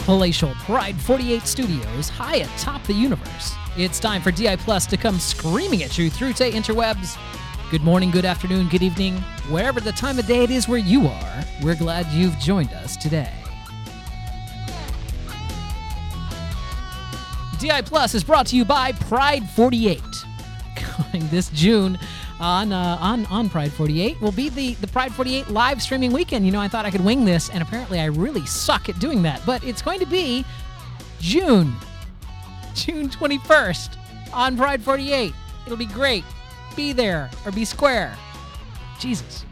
palatial Pride 48 Studios high atop the universe. It's time for DI Plus to come screaming at you through the interwebs. Good morning, good afternoon, good evening, wherever the time of day it is where you are. We're glad you've joined us today. DI Plus is brought to you by Pride 48. Coming this June on Pride 48 will be the Pride 48 live streaming weekend. You know, I thought I could wing this, and apparently I really suck at doing that. But it's going to be June 21st on Pride 48. It'll be great. Be there or be square. Jesus.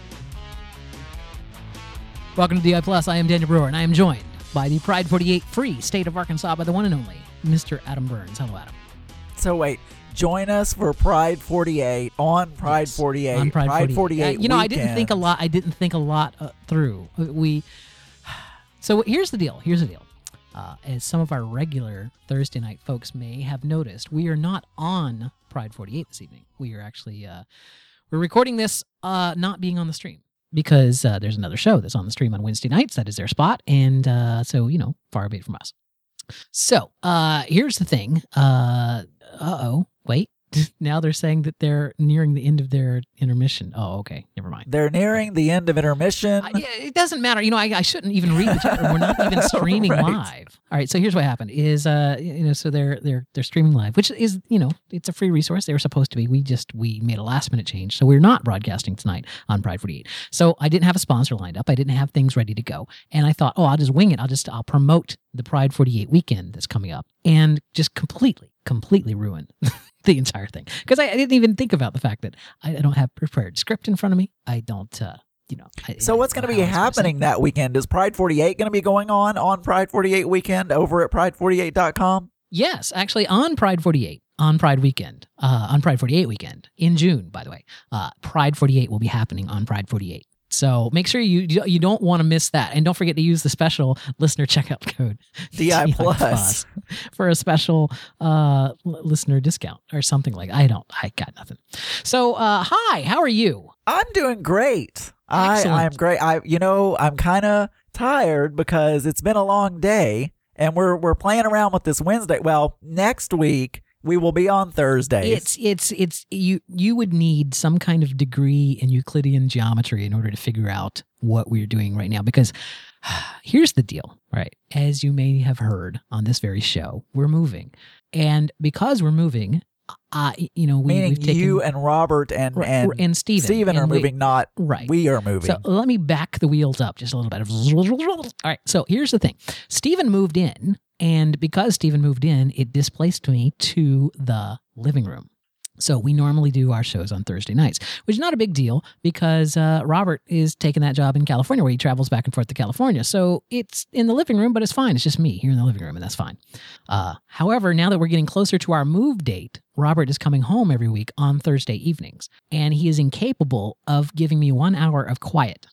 Welcome to DI Plus. I am Daniel Brewer, and I am joined by the Pride 48 Free State of Arkansas by the one and only Mr. Adam Burns. Hello, Adam. So wait, join us for Pride 48 on Pride 48. On Pride 48. You know, weekend. I didn't think a lot through. So here's the deal. As some of our regular Thursday night folks may have noticed, we are not on Pride 48 this evening. We are actually we're recording this not being on the stream because there's another show that's on the stream on Wednesday nights. That is their spot, and so you know, far be it from us. So here's the thing. Wait. Now they're saying that they're nearing the end of their intermission. Oh, okay. Never mind. They're nearing the end of intermission. It doesn't matter. You know, I shouldn't even read the chat room. We're not even streaming live. All right. So here's what happened is, so they're streaming live, which is, you know, it's a free resource. They were supposed to be. We made a last minute change. So we're not broadcasting tonight on Pride 48. So I didn't have a sponsor lined up. I didn't have things ready to go. And I thought, I'll just wing it. I'll promote the Pride 48 weekend that's coming up and just completely ruin the entire thing. Because I didn't even think about the fact that I don't have prepared script in front of me. I don't, So what's going to be happening that weekend? Is Pride 48 going to be going on Pride 48 weekend over at pride48.com? Yes, actually on Pride 48, on Pride weekend, on Pride 48 weekend in June, by the way. Pride 48 will be happening on Pride 48. So make sure you don't want to miss that. And don't forget to use the special listener checkout code DI Plus for a special listener discount or something like that. I got nothing. So hi, how are you? I'm doing great. I'm great. I'm kind of tired because it's been a long day and we're playing around with this Wednesday. Well, next week we will be on Thursdays. It's you would need some kind of degree in Euclidean geometry in order to figure out what we're doing right now, because here's the deal, right? As you may have heard on this very show, we're moving. And because we're moving, meaning you and Robert and Steven are moving, not right. We are moving. So let me back the wheels up just a little bit. All right, so here's the thing. Steven moved in, and because Steven moved in, it displaced me to the living room. So we normally do our shows on Thursday nights, which is not a big deal because Robert is taking that job in California where he travels back and forth to California. So it's in the living room, but it's fine. It's just me here in the living room, and that's fine. However, now that we're getting closer to our move date, Robert is coming home every week on Thursday evenings, and he is incapable of giving me 1 hour of quiet.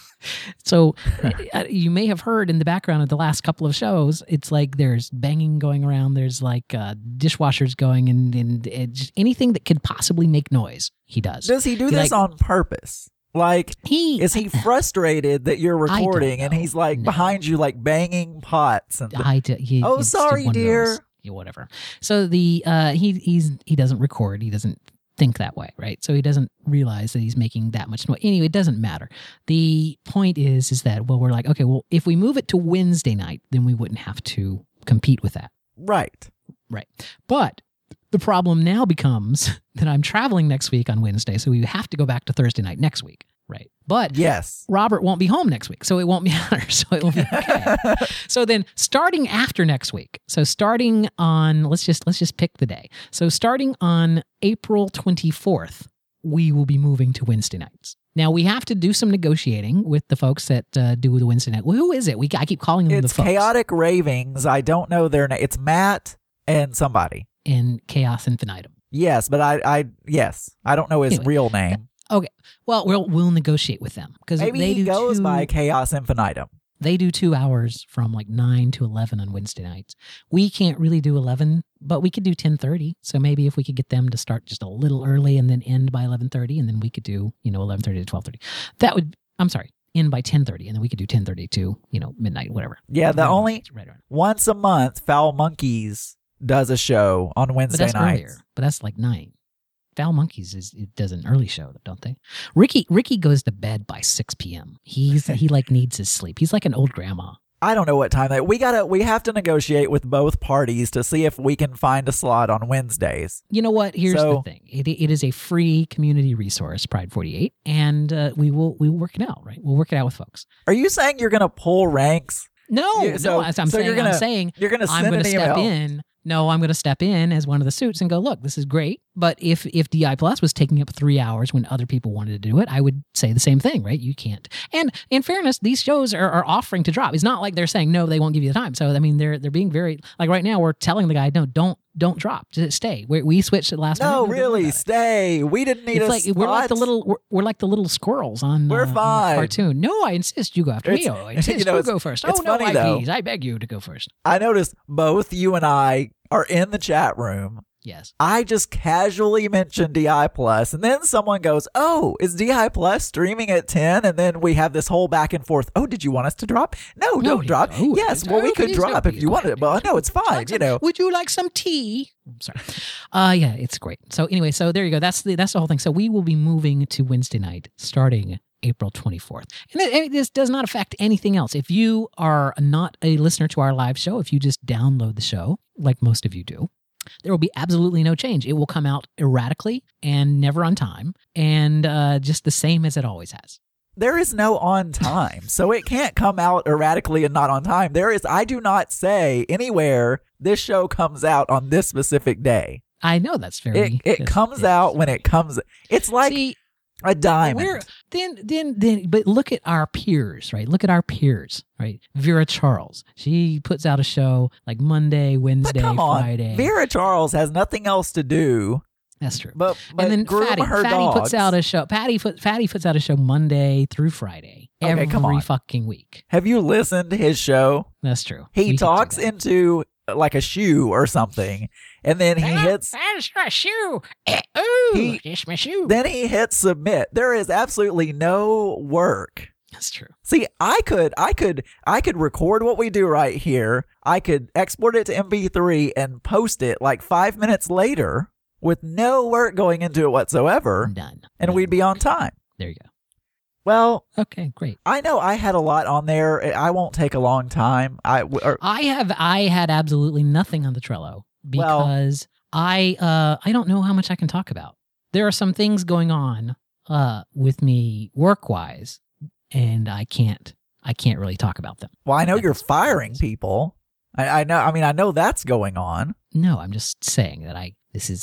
So you may have heard in the background of the last couple of shows, it's like there's banging going around. There's like dishwashers going and just anything that could possibly make noise, he does. Does he do this on purpose? Like, is he frustrated that you're recording and he's like behind you, like banging pots? And sorry, dear. Whatever. So he doesn't record. He doesn't think that way, right? So he doesn't realize that he's making that much noise. Anyway, it doesn't matter. The point is that, well, we're like, okay, well, if we move it to Wednesday night, then we wouldn't have to compete with that. Right. But the problem now becomes that I'm traveling next week on Wednesday, so we have to go back to Thursday night next week. Right. But yes, Robert won't be home next week, so it won't matter. So it will be okay. So then starting after next week, so starting on, let's just pick the day. So starting on April 24th, we will be moving to Wednesday nights. Now we have to do some negotiating with the folks that do the Wednesday night. Well, who is it? I keep calling them the folks. It's Chaotic Ravings. I don't know their name. It's Matt and somebody. In Chaos Infinitum. Yes, but I don't know his real name. Okay, well, we'll negotiate with them because maybe he goes by Chaos Infinitum. They do 2 hours from like 9 to 11 on Wednesday nights. We can't really do 11, but we could do 10:30. So maybe if we could get them to start just a little early and then end by 11:30, and then we could do 11:30 to 12:30. That would. I'm sorry. in by 10:30, and then we could do 10:30 to midnight, whatever. Yeah, right once a month, Foul Monkeys does a show on Wednesday nights. Earlier, but that's like 9. Foul Monkeys it does an early show, don't they? Ricky goes to bed by 6 p.m. He needs his sleep. He's like an old grandma. I don't know what time we have to negotiate with both parties to see if we can find a slot on Wednesdays. You know what? Here's the thing. It is a free community resource, Pride 48, and we will work it out, right? We'll work it out with folks. Are you saying you're going to pull ranks? No, I'm saying you're going to send an email. Step in. No, I'm going to step in as one of the suits and go, look, this is great. But if DI Plus was taking up 3 hours when other people wanted to do it, I would say the same thing, right? You can't. And in fairness, these shows are offering to drop. It's not like they're saying, no, they won't give you the time. So, I mean, they're being very, like right now, we're telling the guy, no, don't drop. Just stay. We switched it last minute. No, really, stay. We didn't need we're like the little squirrels on We're fine. Cartoon. No, I insist you go after me. I insist you go first. It's funny, though. I beg you to go first. I noticed both you and I are in the chat room. Yes. I just casually mentioned DI Plus, and then someone goes, oh, is DI Plus streaming at 10? And then we have this whole back and forth. Oh, did you want us to drop? No, don't drop. Yes, well, we could drop if you wanted it, but no, it's fine, Would you like some tea? I'm sorry. Yeah, it's great. So anyway, so there you go. That's the whole thing. So we will be moving to Wednesday night starting April 24th. And this does not affect anything else. If you are not a listener to our live show, if you just download the show, like most of you do, there will be absolutely no change. It will come out erratically and never on time, and just the same as it always has. There is no on time, so it can't come out erratically and not on time. I do not say anywhere this show comes out on this specific day. I know that's very... It comes out when it comes... It's like... a diamond. But look at our peers, right? Look at our peers, right? Vera Charles. She puts out a show like Monday, Wednesday, Friday. Vera Charles has nothing else to do. That's true. But and then Fatty puts out a show. Fatty puts out a show Monday through Friday every fucking week. Have you listened to his show? That's true. He talks into like a shoe or something, and then he hits. That's my shoe. Ooh, it's my shoe. Then he hits submit. There is absolutely no work. That's true. See, I could record what we do right here. I could export it to MP3 and post it like 5 minutes later with no work going into it whatsoever. Done. And we'd be on time. There you go. Well, okay, great. I know I had a lot on there. I won't take a long time. I had absolutely nothing on the Trello because I don't know how much I can talk about. There are some things going on with me work-wise, and I can't really talk about them. Well, I know you're firing people. I know. I mean, I know that's going on. No, I'm just saying that I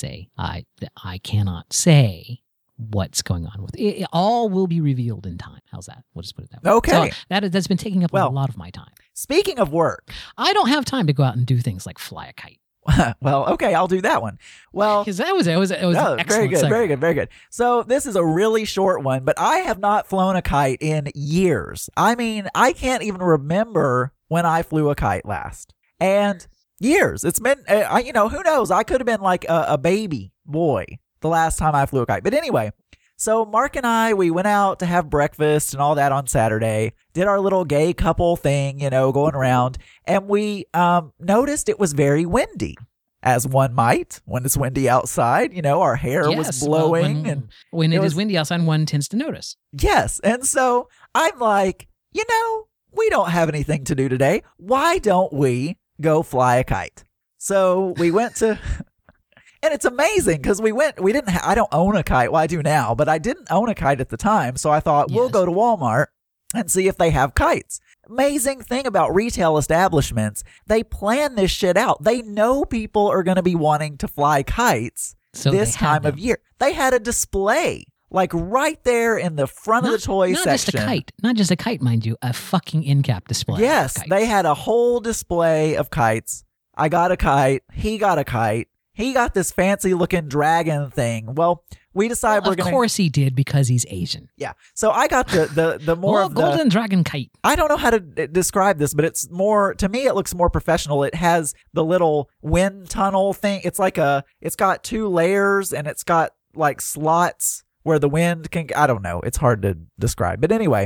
cannot say what's going on with it. It all will be revealed in time. How's that? We'll just put it that way. Okay. So that's been taking up a lot of my time. Speaking of work, I don't have time to go out and do things like fly a kite. Well, okay, I'll do that one. Well, because it was excellent. Very good. So this is a really short one, but I have not flown a kite in years. I mean, I can't even remember when I flew a kite last. And years. It's been, who knows? I could have been like a baby boy the last time I flew a kite. But anyway, so Mark and I, we went out to have breakfast and all that on Saturday, did our little gay couple thing, going around, and we noticed it was very windy, as one might when it's windy outside. Our hair was blowing. And when it is windy outside, one tends to notice. Yes. And so I'm like, we don't have anything to do today. Why don't we go fly a kite? So we went to... And it's amazing because I don't own a kite. Well, I do now, but I didn't own a kite at the time. So I thought, we'll go to Walmart and see if they have kites. Amazing thing about retail establishments, they plan this shit out. They know people are going to be wanting to fly kites this time of year. They had a display like right there in the front of the toy section. Not just a kite, mind you, a fucking end-cap display. Yes, they had a whole display of kites. I got a kite. He got a kite. He got this fancy looking dragon thing. Well, we decided we're going to... Of course he did, because he's Asian. Yeah. So I got the more of the... golden dragon kite. I don't know how to describe this, but it's more... To me, it looks more professional. It has the little wind tunnel thing. It's like it's got 2 layers, and it's got like slots where the wind can... I don't know. It's hard to describe. But anyway,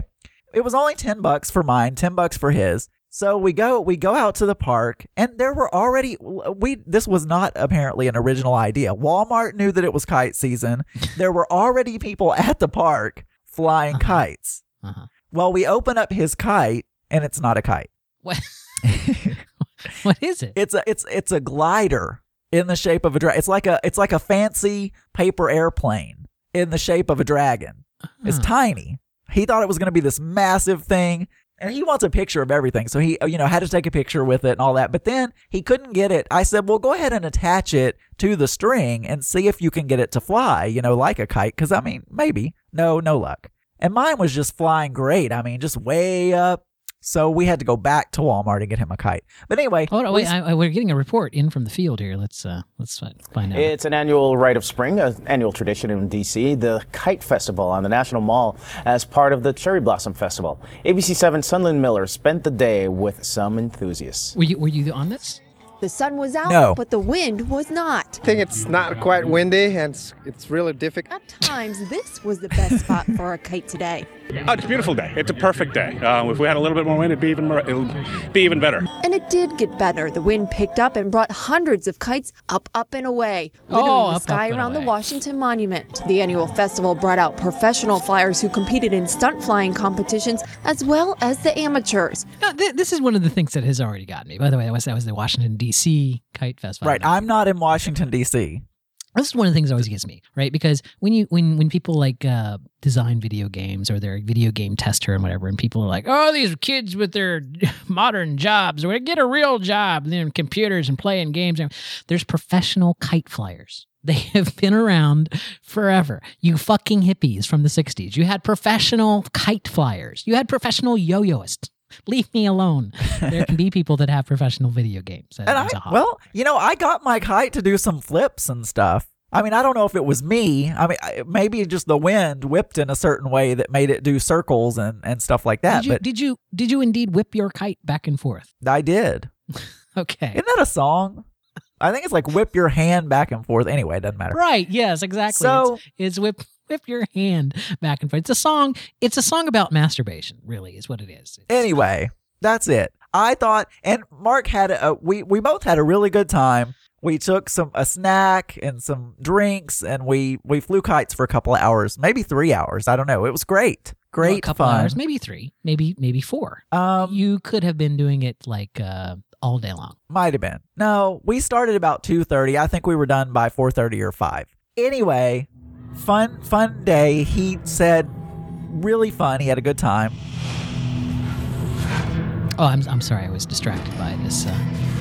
It was only $10 for mine, $10 for his. So we go out to the park, and there were already this was not apparently an original idea. Walmart knew that it was kite season. There were already people at the park flying kites. Well, we open up his kite, and it's not a kite. What? What is it? It's a glider in the shape of a dragon. It's like a fancy paper airplane in the shape of a dragon. It's tiny. He thought it was going to be this massive thing, and he wants a picture of everything. So he, had to take a picture with it and all that. But then he couldn't get it. I said, well, go ahead and attach it to the string and see if you can get it to fly, like a kite. Because, maybe. No luck. And mine was just flying great. just way up. So we had to go back to Walmart and get him a kite. But anyway. Hold on, wait. We're getting a report in from the field here. Let's find out. It's an annual rite of spring, an annual tradition in D.C., the Kite Festival on the National Mall as part of the Cherry Blossom Festival. ABC7 Sunland Miller spent the day with some enthusiasts. Were you on this? The sun was out, No. but the wind was not. I think it's not quite windy, and it's really difficult. At times, this was the best spot for a kite today. Oh, it's a beautiful day. It's a perfect day. If we had a little bit more wind, it'd be even better. And it did get better. The wind picked up and brought hundreds of kites up and away, littering the up sky and around the away. Washington Monument. The annual festival brought out professional flyers who competed in stunt flying competitions, as well as the amateurs. No, this is one of the things that has already gotten me. By the way, that was the Washington, D.C. Kite Festival. Right. I'm not in Washington, D.C. This is one of the things that always gets me, right? Because when people like design video games or they're a video game tester and whatever, and people are like, oh, these kids with their modern jobs, or get a real job, in computers and playing games. There's professional kite flyers. They have been around forever. You fucking hippies from the 60s. You had professional kite flyers. You had professional yo-yoists. Leave me alone. There can be people that have professional video games. And I got my kite to do some flips and stuff. I don't know if it was me. Maybe just the wind whipped in a certain way that made it do circles and stuff like that. Did you indeed whip your kite back and forth? I did. Okay. Isn't that a song? I think it's like whip your hand back and forth. Anyway, it doesn't matter. Right. Yes, exactly. So it's whip your hand back and forth. It's a song. It's a song about masturbation, really, is what it is. Anyway, that's it. I thought, and Mark we both had a really good time. We took a snack and some drinks, and we flew kites for a couple of hours, maybe 3 hours. I don't know. It was great. Great a couple fun. Hours, maybe 3, maybe 4. You could have been doing it like all day long. Might have been. No, we started about 2:30. I think we were done by 4:30 or 5. Anyway, fun day. He said really fun. He had a good time. Oh, I'm sorry. I was distracted by this.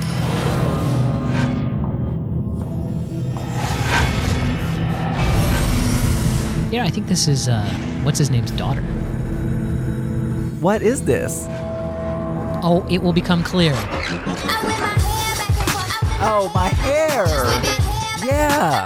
I think this is what's his name's daughter. What is this? Oh, it will become clear. Oh, my hair. Yeah.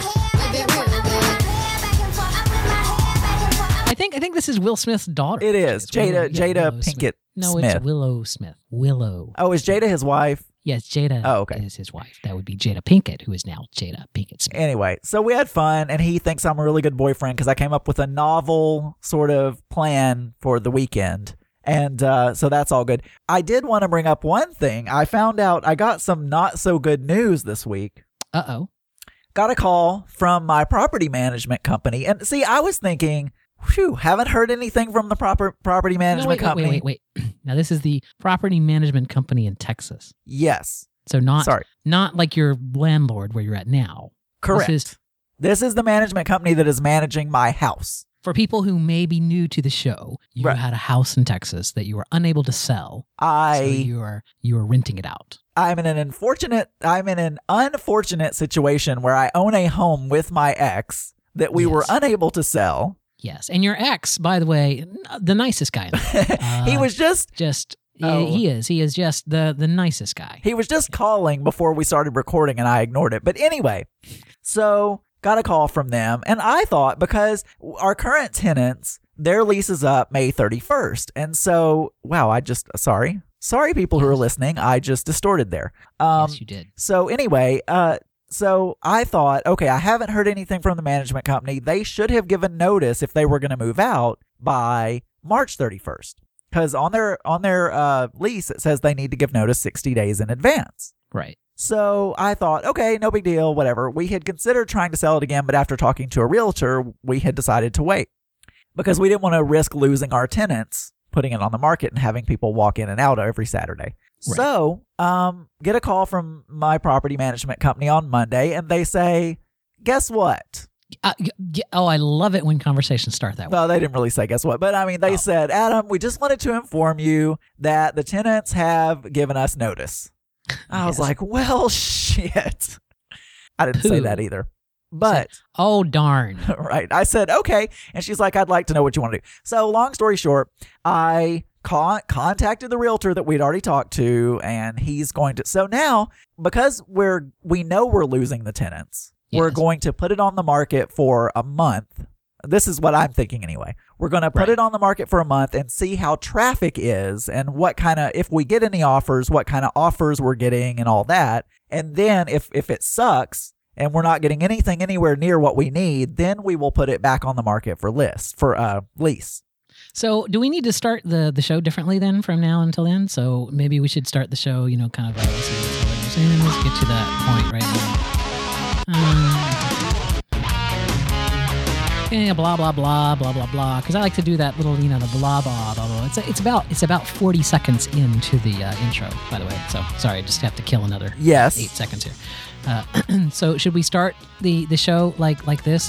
I think this is Will Smith's daughter. It is. Jada Pinkett Smith. No, it's Willow Smith. Willow. Oh, is Jada his wife? Yes, Jada is his wife. That would be Jada Pinkett, who is now Jada Pinkett Smith. Anyway, so we had fun, and he thinks I'm a really good boyfriend because I came up with a novel sort of plan for the weekend. And so that's all good. I did want to bring up one thing. I found out I got some not so good news this week. Uh-oh. Got a call from my property management company. And see, I was thinking, haven't heard anything from the property management company. Wait. Now, this is the property management company in Texas. Yes. So not like your landlord where you're at now. Correct. This is the management company that is managing my house. For people who may be new to the show, you had a house in Texas that you were unable to sell. So you are renting it out. I'm in an unfortunate situation where I own a home with my ex that we were unable to sell. Yes, and your ex, by the way, the nicest guy. He was just he is just the nicest guy. He was just calling before we started recording, and I ignored it. But anyway, so got a call from them, and I thought because our current tenants, their lease is up May 31st, and so sorry people who are listening, I just distorted there. Yes, you did. So anyway, so I thought, okay, I haven't heard anything from the management company. They should have given notice if they were going to move out by March 31st. Because on their lease, it says they need to give notice 60 days in advance. Right. So I thought, okay, no big deal, whatever. We had considered trying to sell it again, but after talking to a realtor, we had decided to wait because we didn't want to risk losing our tenants, putting it on the market and having people walk in and out every Saturday. Right. So get a call from my property management company on Monday, and they say, guess what? I love it when conversations start that way. Well, they didn't really say guess what, but I mean, they said, Adam, we just wanted to inform you that the tenants have given us notice. I was like, well, shit. I didn't say that either. But oh, darn. Right. I said, okay. And she's like, I'd like to know what you want to do. So long story short, I contacted the realtor that we'd already talked to, and he's going to. So now, because we know we're losing the tenants, we're going to put it on the market for a month. This is what I'm thinking anyway. We're going to put it on the market for a month and see how traffic is and what kind of, if we get any offers, what kind of offers we're getting and all that. And then if it sucks and we're not getting anything anywhere near what we need, then we will put it back on the market for lease. So do we need to start the show differently then from now until then? So maybe we should start the show, kind of, let's get to that point right now. Blah blah blah blah blah blah. Because I like to do that little, the blah blah blah blah. It's about 40 seconds into the intro, by the way. So sorry, I just have to kill another 8 seconds here. So should we start the show like this?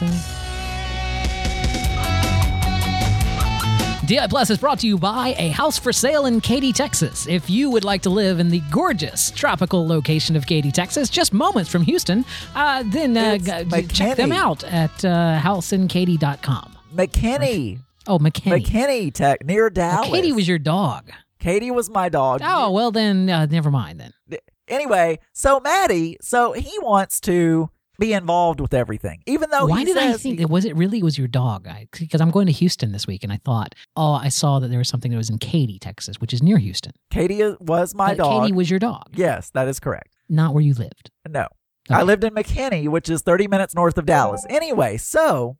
DI Plus is brought to you by a house for sale in Katy, Texas. If you would like to live in the gorgeous tropical location of Katy, Texas, just moments from Houston, then check them out at houseinkaty.com. McKinney. Oh, McKinney. McKinney, Tech, near Dallas. Katy was your dog. Katy was my dog. Oh, well then, never mind then. Anyway, so Maddie, he wants to be involved with everything, even though I think it was your dog? Because I'm going to Houston this week, and I thought, I saw that there was something that was in Katy, Texas, which is near Houston. Katy was my dog. Katy was your dog. Yes, that is correct. Not where you lived. No, okay. I lived in McKinney, which is 30 minutes north of Dallas. Anyway, so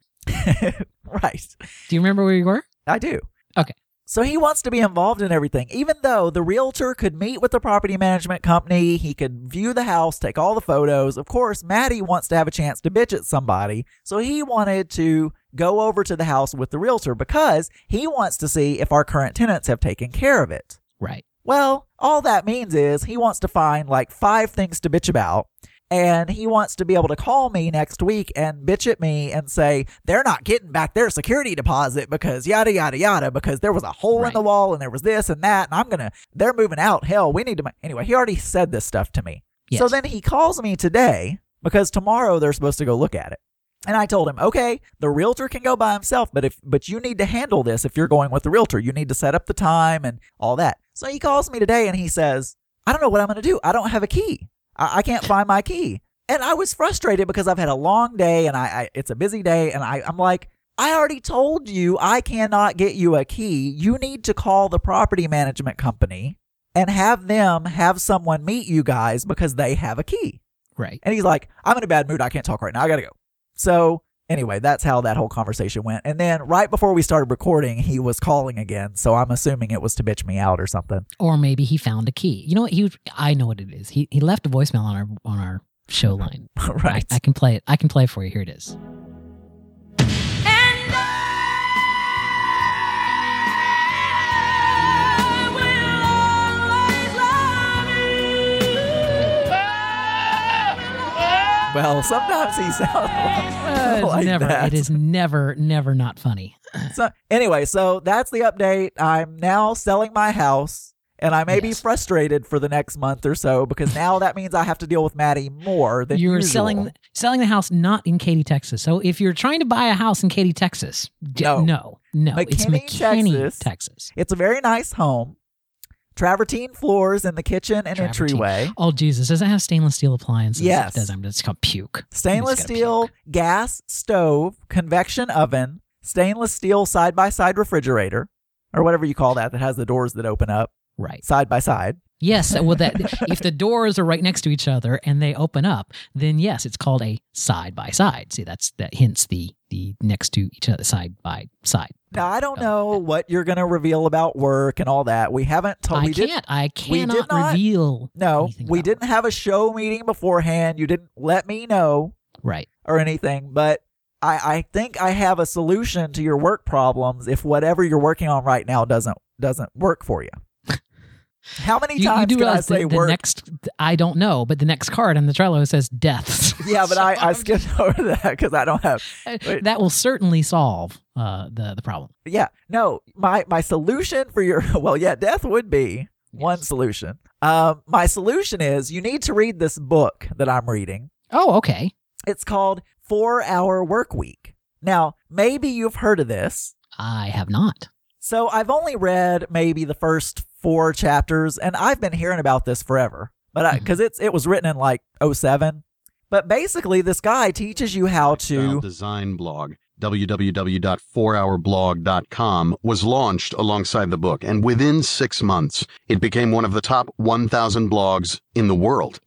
right. Do you remember where you were? I do. Okay. So he wants to be involved in everything, even though the realtor could meet with the property management company. He could view the house, take all the photos. Of course, Maddie wants to have a chance to bitch at somebody. So he wanted to go over to the house with the realtor because he wants to see if our current tenants have taken care of it. Right. Well, all that means is he wants to find 5 things to bitch about. And he wants to be able to call me next week and bitch at me and say, they're not getting back their security deposit because yada, yada, yada, because there was a hole in the wall and there was this and that. And they're moving out. Hell, we need to. Anyway, he already said this stuff to me. Yes. So then he calls me today because tomorrow they're supposed to go look at it. And I told him, okay, the realtor can go by himself, but you need to handle this if you're going with the realtor. You need to set up the time and all that. So he calls me today and he says, I don't know what I'm going to do. I don't have a key. I can't find my key. And I was frustrated because I've had a long day and it's a busy day. And I'm like, I already told you I cannot get you a key. You need to call the property management company and have them have someone meet you guys because they have a key. Right. And he's like, I'm in a bad mood. I can't talk right now. I got to go. So anyway, that's how that whole conversation went. And then right before we started recording, he was calling again. So I'm assuming it was to bitch me out or something. Or maybe he found a key. You know what? I know what it is. He left a voicemail on our show line. Right. I can play it. I can play it for you. Here it is. Well, sometimes he sounds like that. It is never not funny. So anyway, so that's the update. I'm now selling my house, and I may be frustrated for the next month or so because now that means I have to deal with Maddie more than You're usual. selling the house not in Katy, Texas. So if you're trying to buy a house in Katy, Texas, no, it's McKinney, Texas. It's a very nice home. Travertine floors in the kitchen and entryway. Oh, Jesus. Does it have stainless steel appliances? Yes. It does. It's called puke. Stainless steel gas stove, convection oven, stainless steel side-by-side refrigerator, or whatever you call that has the doors that open up. Right. Side by side. Yes, well, that if the doors are right next to each other and they open up, then yes, it's called a side by side. See, that hints the next to each other, side by side. Now, I don't know what you're going to reveal about work and all that. We haven't told. I cannot reveal. No, we didn't work. have a show meeting beforehand. You didn't let me know, Right, or anything. But I think I have a solution to your work problems if whatever you're working on right now doesn't work for you. How many times you do can I realize say the work? next? I don't know, but the next card on the Trello says deaths. Yeah, but I skipped over that because I don't have. That will certainly solve the problem. Yeah, no, my solution for your death would be one solution. My solution is you need to read this book that I'm reading. Oh, okay. It's called 4 Hour Work Week. Now, maybe you've heard of this. I have not. So I've only read maybe the first 4 chapters, and I've been hearing about this forever. But because it was written in like 2007. But basically, this guy teaches you how to design blog. www.4hourblog.com was launched alongside the book, and within 6 months, it became one of the top 1,000 blogs in the world.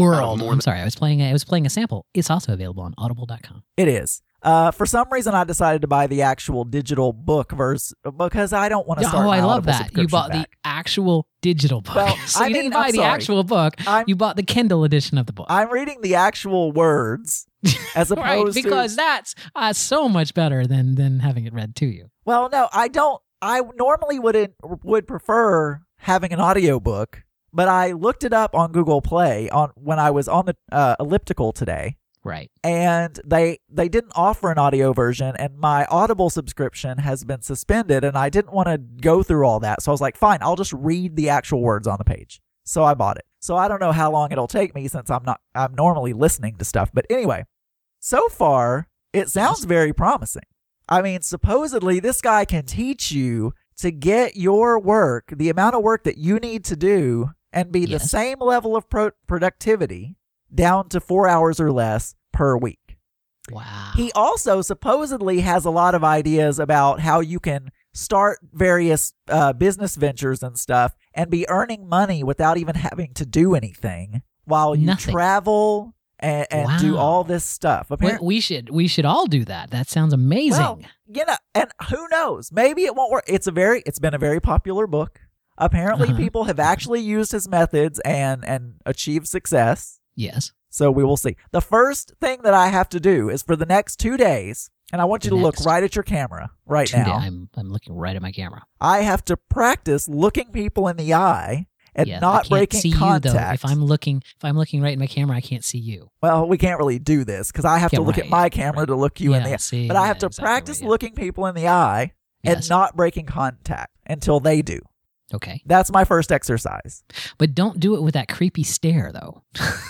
I'm sorry, I was playing a sample. It's also available on audible.com. It is. For some reason, I decided to buy the actual digital book verse because I don't want to start. Oh, I an love Audible that. You bought subscription the actual digital book. Well, so you didn't buy the actual book. You bought the Kindle edition of the book. I'm reading the actual words as opposed right, to because that's so much better than having it read to you. Well, no, I don't. I normally would prefer having an audiobook, but I looked it up on Google Play when I was on the elliptical today. Right. And they didn't offer an audio version, and my Audible subscription has been suspended, and I didn't want to go through all that. So I was like, fine, I'll just read the actual words on the page. So I bought it. So I don't know how long it'll take me since I'm normally listening to stuff. But anyway, so far, it sounds very promising. I mean, supposedly this guy can teach you to get your work, the amount of work that you need to do, and be the same level of productivity down to 4 hours or less per week. Wow. He also supposedly has a lot of ideas about how you can start various business ventures and stuff and be earning money without even having to do anything while you travel and do all this stuff. Apparently, we should all do that. That sounds amazing. Well, and who knows? Maybe it won't work. It's been a very popular book. Apparently, people have actually used his methods and achieved success. Yes. So we will see. The first thing that I have to do is for the next 2 days, and I want you to look right at your camera right now. I'm looking right at my camera. I have to practice looking people in the eye and not breaking contact. You, though. If I'm looking right at my camera, I can't see you. Well, we can't really do this because I have to look at my camera to look you in the eye. But I have to practice looking people in the eye and not breaking contact until they do. Okay. That's my first exercise. But don't do it with that creepy stare, though.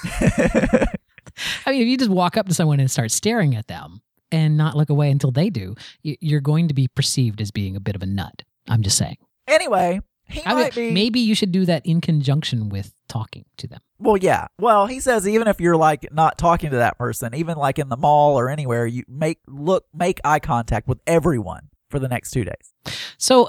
I mean, if you just walk up to someone and start staring at them and not look away until they do, you're going to be perceived as being a bit of a nut. I'm just saying. Anyway, maybe you should do that in conjunction with talking to them. Well, yeah. Well, he says even if you're like not talking to that person, even like in the mall or anywhere, you make eye contact with everyone for the next 2 days. So,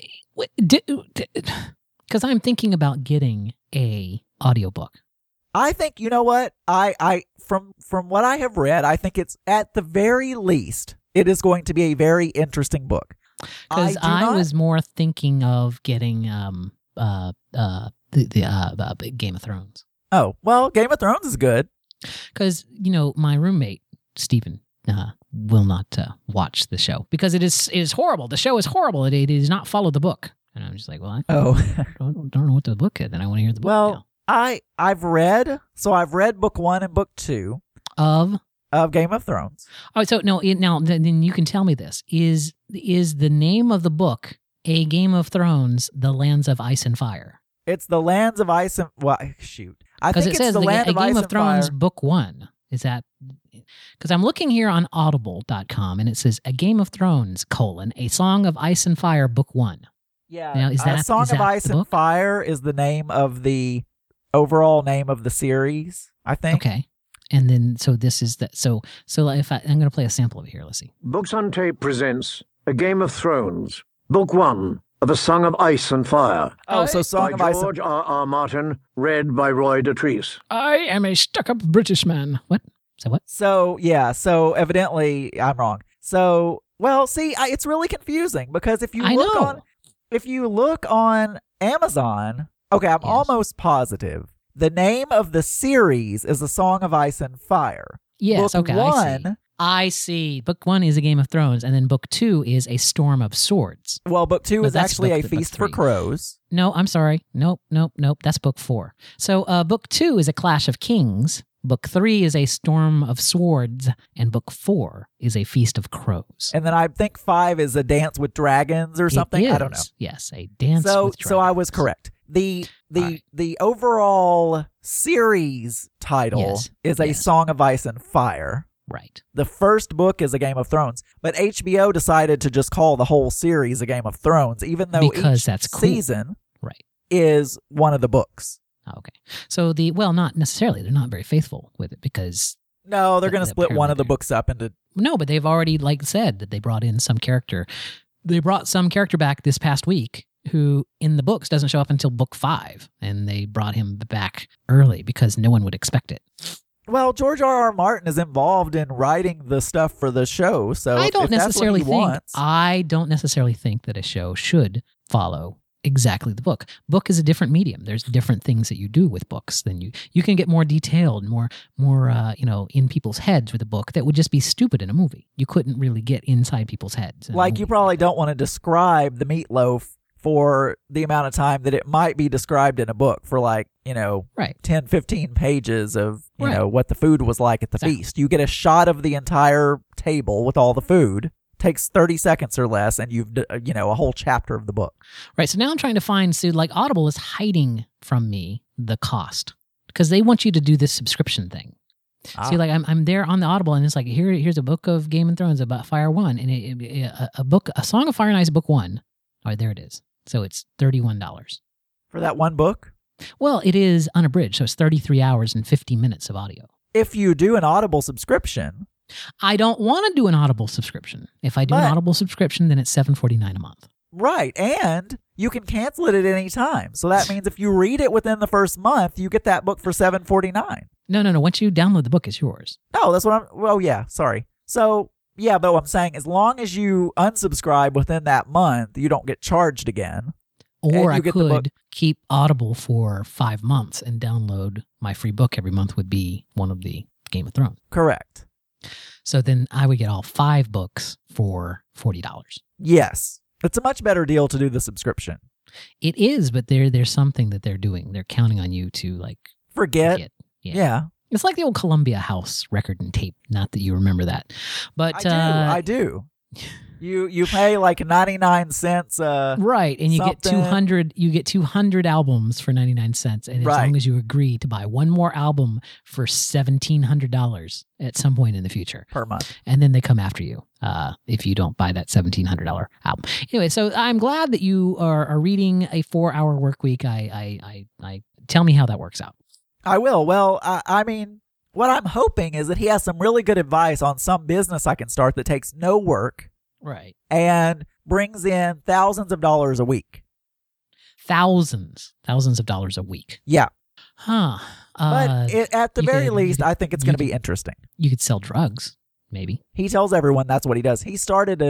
because I'm thinking about getting a audiobook. I think, you know what? I from what I have read, I think it's at the very least, it is going to be a very interesting book. Because I was more thinking of getting the Game of Thrones. Oh, well, Game of Thrones is good. Because, my roommate, Stephen, will not watch the show because it is horrible. The show is horrible. It does not follow the book. And I'm just like, well, I don't know what the book is, and I want to hear the book now. I've read book 1 and book 2 of Game of Thrones. Oh, so now then you can tell me this. Is the name of the book A Game of Thrones, The Lands of Ice and Fire? It's The Lands of Ice and... Well, shoot. I think it it's says The Land of Ice and Fire. A Game of Thrones, book 1. Is that... Because I'm looking here on audible.com, and it says A Game of Thrones, A Song of Ice and Fire, book 1. Yeah. Now, A Song of Ice and Fire is the name of the overall name of the series, I think. Okay. And then, so this is that. So if I'm going to play a sample of it here. Let's see. Books on Tape presents A Game of Thrones, Book 1, of A Song of Ice and Fire. Oh, so Song of Ice and George R.R. Martin, read by Roy Dotrice. I am a stuck-up British man. What? So what? So evidently I'm wrong. So, well, see, it's really confusing because if you look on Amazon, okay, I'm almost positive the name of the series is A Song of Ice and Fire. Yes, Book okay, one, I see. Book 1 is A Game of Thrones, and then Book 2 is A Storm of Swords. Well, Book 2 is actually A Feast for Crows. No, I'm sorry. Nope. That's Book 4. So Book 2 is A Clash of Kings. Book 3 is A Storm of Swords, and Book 4 is A Feast of Crows. And then I think 5 is A Dance with Dragons or something. I don't know. Yes, A Dance with Dragons. So I was correct. The overall series title is A Song of Ice and Fire. Right. The first book is A Game of Thrones, but HBO decided to just call the whole series A Game of Thrones, even though each season is one of the books. Okay. So not necessarily. They're not very faithful with it because... No, they're going to split one of the books up into... No, but they've already said that they brought in some character. They brought some character back this past week who in the books doesn't show up until book 5, and they brought him back early because no one would expect it. Well, George R.R. Martin is involved in writing the stuff for the show, so I don't necessarily think that a show should follow exactly the book. Book is a different medium. There's different things that you do with books than you can get more detailed, more in people's heads with a book that would just be stupid in a movie. You couldn't really get inside people's heads. Like you probably don't want to describe the meatloaf for the amount of time that it might be described in a book for 10, 15 pages of, what the food was like at the feast. You get a shot of the entire table with all the food. Takes 30 seconds or less, and you've, a whole chapter of the book. Right. So now I'm trying to find, Audible is hiding from me the cost because they want you to do this subscription thing. See, I'm there on the Audible, and it's like, here's a book of Game of Thrones about Fire 1, and A Song of Fire and Ice, book 1. All right, there it is. So it's $31. For that one book? Well, it is unabridged, so it's 33 hours and 50 minutes of audio. If you do an Audible subscription... I don't want to do an Audible subscription. If I do an Audible subscription, then it's $7.49 a month. Right, and you can cancel it at any time. So that means if you read it within the first month, you get that book for $7.49. No. Once you download the book, it's yours. No, that's what I'm... Well, yeah, sorry. So... Yeah, but what I'm saying, as long as you unsubscribe within that month, you don't get charged again. Or I could keep Audible for 5 months and download my free book every month would be one of the Game of Thrones. Correct. So then I would get all 5 books for $40. Yes. It's a much better deal to do the subscription. It is, but there's something that they're doing. They're counting on you to forget. Yeah. It's like the old Columbia House record and tape. Not that you remember that, but I do. You pay 99 cents. Right, and you get 200. You get 200 albums for 99 cents, and as long as you agree to buy one more album for $1,700 at some point in the future per month, and then they come after you if you don't buy that $1,700 album. Anyway, so I'm glad that you are reading a 4-hour work week. I tell me how that works out. I will. Well, I mean, what I'm hoping is that he has some really good advice on some business I can start that takes no work. Right. And brings in thousands of dollars a week. Thousands of dollars a week. Yeah. Huh. But at the very least, I think it's going to be interesting. You could sell drugs, maybe. He tells everyone that's what he does. He started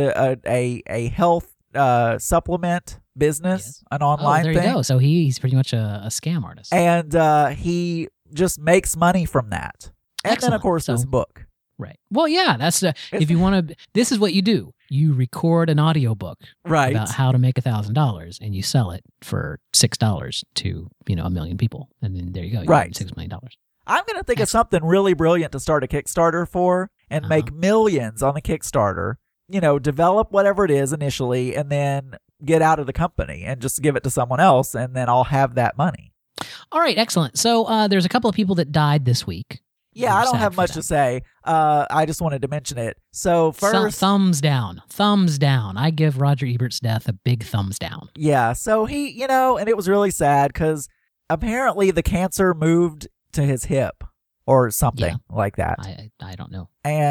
a health supplement business, an online thing. There you go. So he's pretty much a scam artist. And he just makes money from that. And then, of course, this book. Right. Well, yeah, that's if you want to, this is what you do. You record an audiobook about how to make $1,000 and you sell it for $6 to, 1 million people. And then there you go. You right. $6 million. I'm going to think of something really brilliant to start a Kickstarter for and make millions on the Kickstarter. Develop whatever it is initially and then get out of the company and just give it to someone else. And then I'll have that money. All right. Excellent. So there's a couple of people that died this week. Yeah, I don't have much to say. I just wanted to mention it. So first... Thumbs down. Thumbs down. I give Roger Ebert's death a big thumbs down. Yeah, so he, and it was really sad because apparently the cancer moved to his hip or something like that. I don't know. And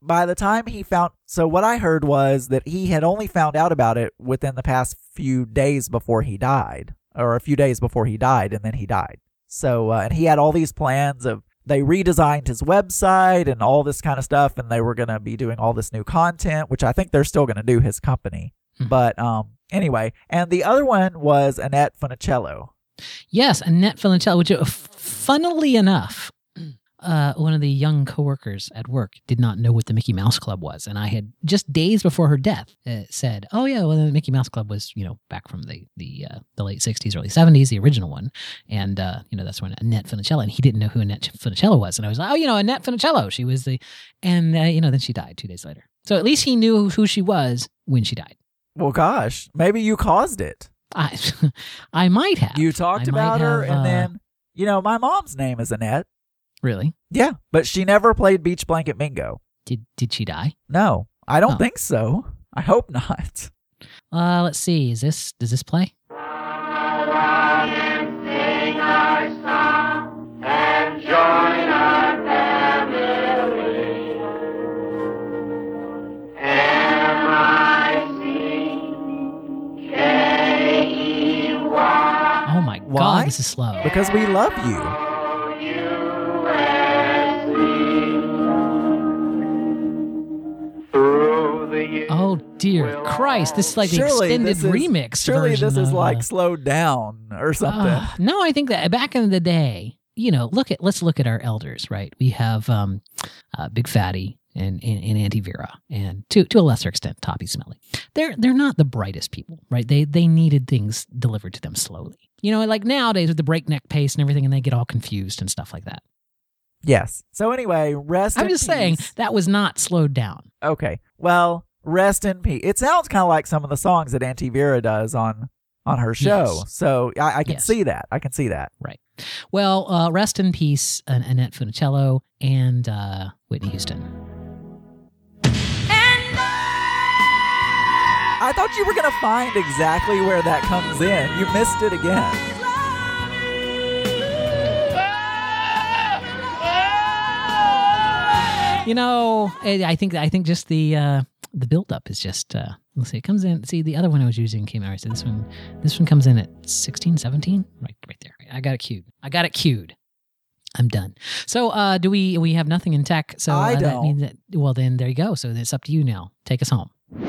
by the time he found, so what I heard was that he had only found out about it within the past few days before he died, or a few days before he died, and then he died. So, and he had all these plans of, they redesigned his website and all this kind of stuff, and they were going to be doing all this new content, which I think they're still going to do, his company. But anyway, and the other one was Annette Funicello. Yes, Annette Funicello, which funnily enough, one of the young coworkers at work did not know what the Mickey Mouse Club was. And I had just days before her death said, oh yeah, well, the Mickey Mouse Club was, back from the late 60s, early 70s, the original one. And, that's when Annette Funicello, and he didn't know who Annette Funicello was. And I was like, oh, Annette Funicello, she was and then she died 2 days later. So at least he knew who she was when she died. Well, gosh, maybe you caused it. I might have. You talked about her, and then, my mom's name is Annette. Really? Yeah, but she never played Beach Blanket Bingo. Did she die? No, I don't think so. I hope not. Let's see. Does this play? Oh my God, this is slow. Because we love you. Oh dear Christ! This is like the extended remix. Surely version this is of, like slowed down or something. No, I think that back in the day, let's look at our elders, right? We have Big Fatty and Auntie Vera, and to a lesser extent, Toppy Smelly. They're not the brightest people, right? They needed things delivered to them slowly. Like nowadays with the breakneck pace and everything, and they get all confused and stuff like that. Yes. So anyway, rest in peace. I'm just saying that was not slowed down. Okay. Well, rest in peace. It sounds kind of like some of the songs that Auntie Vera does on her show. Yes. So I can see that. I can see that. Right. Well, rest in peace, Annette Funicello and Whitney Houston. I thought you were going to find exactly where that comes in. You missed it again. I think just the build-up is just, let's see, it comes in. See, the other one I was using came out. So this one comes in at 16, 17, right there. I got it queued. I'm done. So, do we have nothing in tech? So I don't. That means that, well, then there you go. So it's up to you now. Take us home.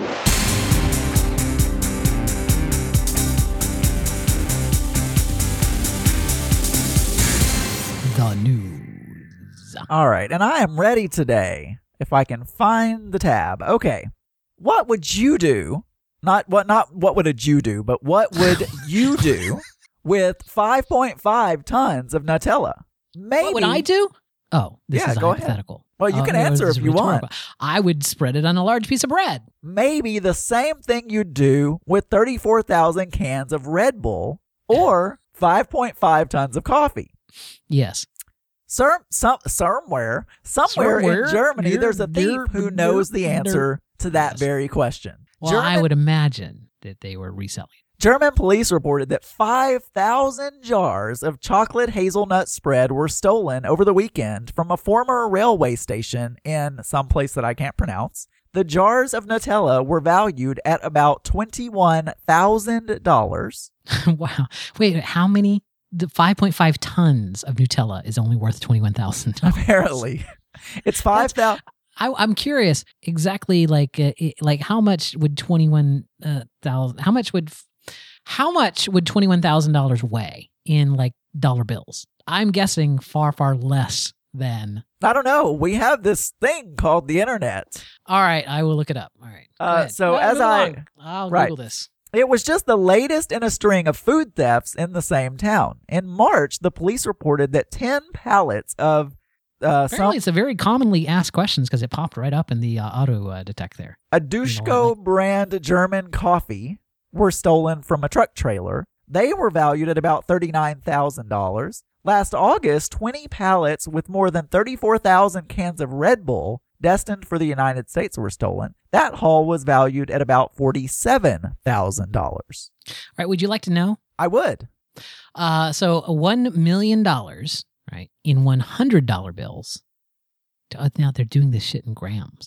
The news. All right, and I am ready today. If I can find the tab. Okay. What would you do? Not what would a Jew do, but what would you do with 5.5 tons of Nutella? Maybe. What would I do? Oh, this is hypothetical. Ahead. Well, you can answer if you want. I would spread it on a large piece of bread. Maybe the same thing you'd do with 34,000 cans of Red Bull or 5.5 tons of coffee. Yes. Somewhere in Germany, there's a thief who knows the answer to that very question. Well, I would imagine that they were reselling. German police reported that 5,000 jars of chocolate hazelnut spread were stolen over the weekend from a former railway station in some place that I can't pronounce. The jars of Nutella were valued at about $21,000. Wow. Wait, how many? The 5.5 tons of Nutella is only worth $21,000. Apparently. It's 5,000. I'm curious exactly like how much would $21,000 how much would $21,000 weigh in like dollar bills? I'm guessing far less than. I don't know. We have this thing called the internet. All right, I will look it up. All right. I'll Google this. It was just the latest in a string of food thefts in the same town. In March, the police reported that 10 pallets of apparently it's a very commonly asked questions because it popped right up in the auto detect there. A Duschko brand German coffee were stolen from a truck trailer. They were valued at about $39,000. Last August, 20 pallets with more than 34,000 cans of Red Bull destined for the United States were stolen. That haul was valued at about $47,000. All right, would you like to know? I would. So $1 million, right, in $100 bills Now they're doing this shit in grams.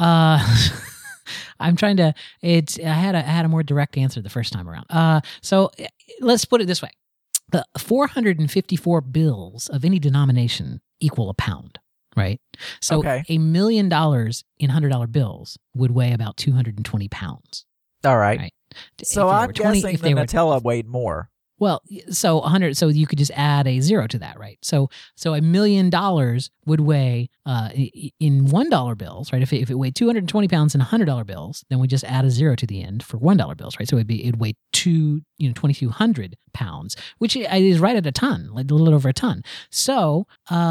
I'm trying to. I had a more direct answer the first time around. So let's put it this way: the 454 bills of any denomination equal a pound, right? So $1 million in $100 bills would weigh about 220 pounds. All right. So I'm guessing the Nutella weighed more. Well, so 100. So you could just add a zero to that, right? So $1 million would weigh in $1 bills, right? If it weighed 220 pounds in $100 bills, then we just add a zero to the end for $1 bills, right? So it'd weigh 2,200 pounds, which is right at a ton, like a little over a ton. So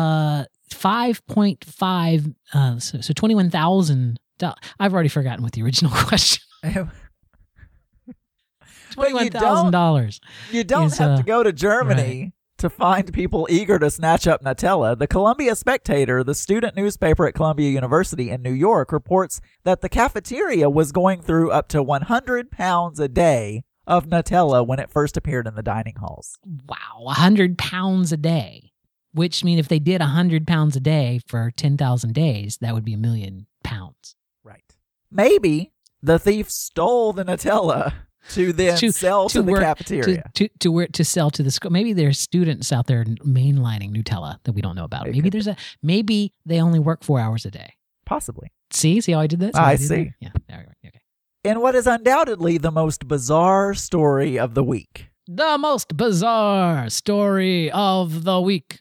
5.5. So $21,000. I've already forgotten what the original question. $21,000. You don't have to go to Germany to find people eager to snatch up Nutella. The Columbia Spectator, the student newspaper at Columbia University in New York, reports that the cafeteria was going through up to 100 pounds a day of Nutella when it first appeared in the dining halls. Wow, 100 pounds a day. Which means if they did 100 pounds a day for 10,000 days, that would be 1 million pounds. Right. Maybe the thief stole the Nutella to then sell to the cafeteria. To sell to the school. Maybe there's students out there mainlining Nutella that we don't know about. Maybe they only work 4 hours a day. Possibly. See how I did that? I see. Yeah. Okay. In what is undoubtedly the most bizarre story of the week. The most bizarre story of the week.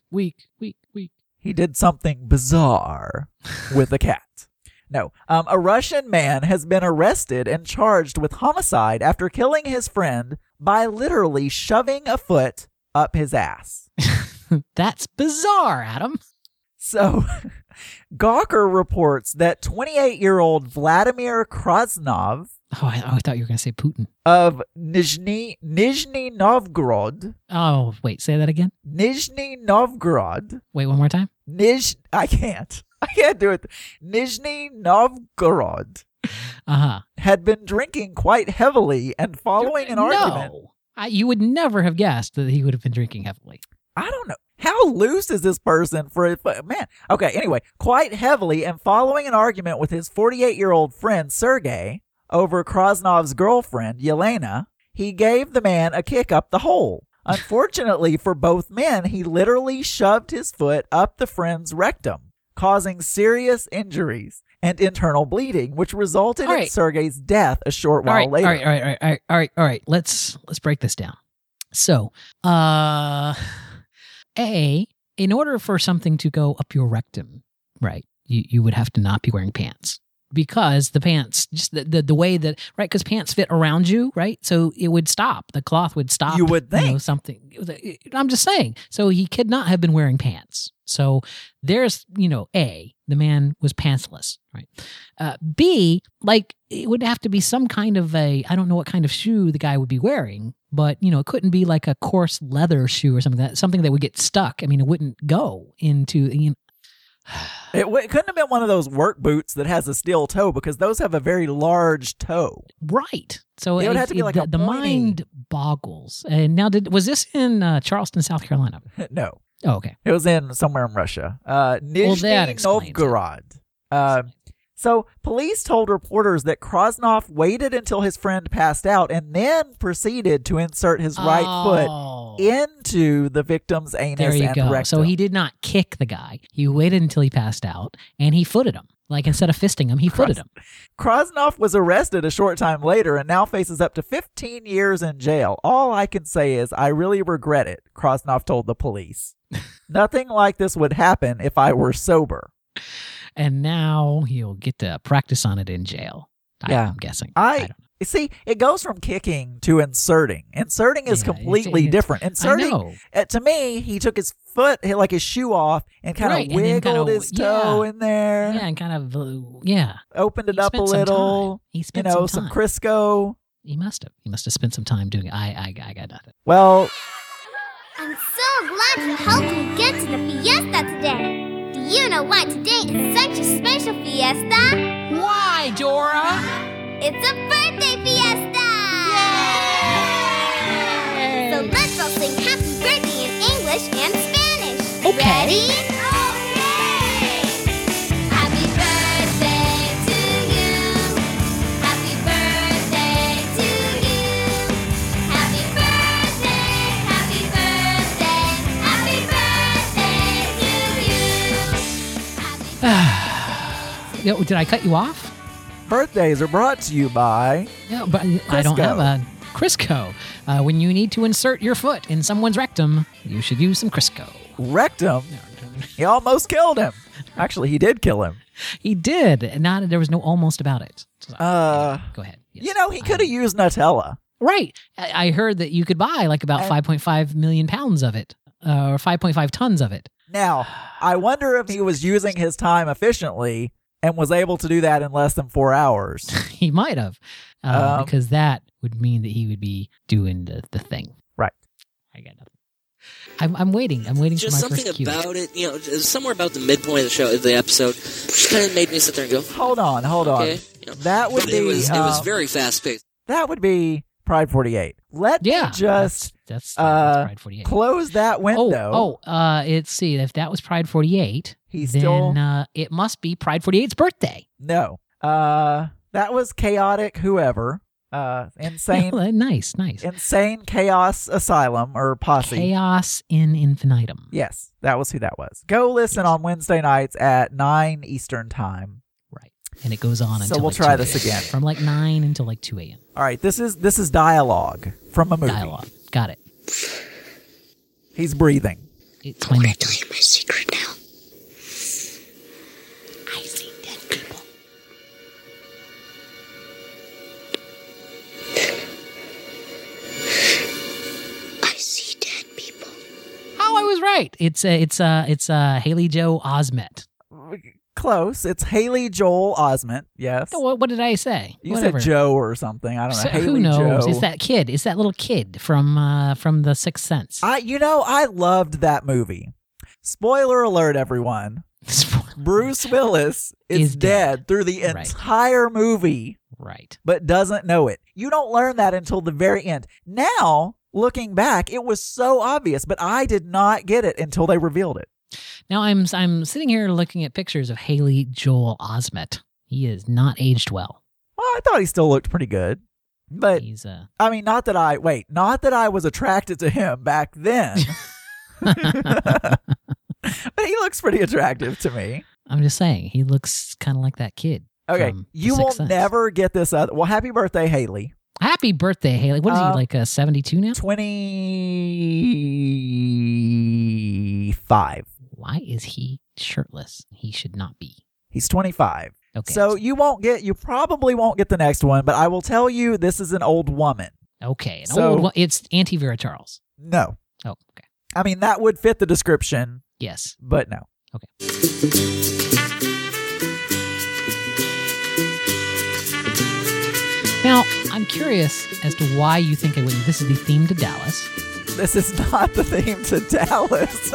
He did something bizarre with a cat. No. A Russian man has been arrested and charged with homicide after killing his friend by literally shoving a foot up his ass. That's bizarre, Adam. So, Gawker reports that 28-year-old Vladimir Krasnov... Oh, I thought you were going to say Putin. Of Nizhny Novgorod. Oh, wait, say that again? Nizhny Novgorod. Wait, one more time? I can't do it. Nizhny Novgorod had been drinking quite heavily and following an argument. No, you would never have guessed that he would have been drinking heavily. I don't know. How loose is this person man? Okay, anyway, quite heavily and following an argument with his 48-year-old friend, Sergei, over Krasnov's girlfriend, Yelena, he gave the man a kick up the hole. Unfortunately for both men, he literally shoved his foot up the friend's rectum, causing serious injuries and internal bleeding, which resulted in Sergei's death a short while later. All right. Let's break this down. So, in order for something to go up your rectum, right, you would have to not be wearing pants. Because the pants, just the way that, right, because pants fit around you, right? So it would stop. The cloth would stop. You would think. Something. I'm just saying. So he could not have been wearing pants. So there's, A, the man was pantsless, right? B, like, it would have to be some kind of I don't know what kind of shoe the guy would be wearing, but, it couldn't be like a coarse leather shoe or something that would get stuck. I mean, it wouldn't go into, It couldn't have been one of those work boots that has a steel toe because those have a very large toe. Right. So it would have to be like the mind boggles. And now, was this in Charleston, South Carolina? No. Oh, okay. It was in somewhere in Russia. Nizhny Novgorod. So police told reporters that Krasnov waited until his friend passed out and then proceeded to insert his right foot into the victim's anus and rectum. So he did not kick the guy. He waited until he passed out and he footed him. Like, instead of fisting him, he footed him. Krasnov was arrested a short time later and now faces up to 15 years in jail. All I can say is I really regret it, Krasnov told the police. Nothing like this would happen if I were sober. And now he'll get to practice on it in jail. I'm guessing. I don't know. See, it goes from kicking to inserting. Inserting is completely different. Inserting, to me, he took his foot, like his shoe off, and kind of wiggled his toe in there. Yeah, and kind of, opened it up a little. He spent some time. Some Crisco. He must have. He must have spent some time doing it. I got nothing. Well, I'm so glad to help you get to the fiesta today. Do you know why today is such a special fiesta? Why, Dora? It's a birthday fiesta! Yay! So let's all sing happy birthday in English and Spanish. Okay. Ready? Okay! Did I cut you off? Birthdays are brought to you by... No, but I don't have a Crisco. When you need to insert your foot in someone's rectum, you should use some Crisco. Rectum? He almost killed him. Actually, he did kill him. He did. There was no almost about it. So, go ahead. Yes. He could have used Nutella. Right. I heard that you could buy like about 5.5 million pounds of it, or 5.5 tons of it. Now, I wonder if he was using his time efficiently and was able to do that in less than 4 hours. He might have, because that would mean that he would be doing the thing. Right. I got nothing. I'm waiting. I'm waiting just for my first cue. Just something about it, somewhere about the midpoint of the show, the episode, just kind of made me sit there and go, Hold on. Okay. That would be... It was very fast-paced. That would be Pride 48. Let me just that's Pride 48. Close that window. Let's see. If that was Pride 48, then it must be Pride 48's birthday. No. That was Chaotic Whoever. Insane. Nice. Insane Chaos Asylum or Posse. Chaos in Infinitum. Yes, that was who that was. Go listen on Wednesday nights at 9 Eastern Time. Right. And it goes on until we'll like try 2 this again. From like 9 until like 2 a.m. All right, this is dialogue from a movie. Dialogue. Got it. He's breathing. It's my I'm going to tell you my secret now. I see dead people. I see dead people. Oh, I was right. It's Haley Joel Osment. Close. It's Haley Joel Osment. Yes. What did I say? You Whatever. said Joe or something. I don't know. So, Haley who knows? Joe. It's that kid. It's that little kid from The Sixth Sense. I loved that movie. Spoiler alert, everyone. Bruce Willis is dead through the entire movie. Right. But doesn't know it. You don't learn that until the very end. Now, looking back, it was so obvious, but I did not get it until they revealed it. Now I'm sitting here looking at pictures of Haley Joel Osment. He is not aged well. Well, I thought he still looked pretty good. But he's I mean, not that I was attracted to him back then. But he looks pretty attractive to me. I'm just saying, he looks kind of like that kid. Okay, you will never get this other. Well, happy birthday, Haley. Happy birthday, Haley. What is he, like 72 now? 25. Why is he shirtless? He should not be. He's 25. Okay. So you probably won't get the next one, but I will tell you this is an old woman. Okay. It's Auntie Vera Charles. No. Oh, okay. I mean, that would fit the description. Yes. But no. Okay. Now, I'm curious as to why you think I wouldn't. This is the theme to Dallas. This is not the theme to Dallas.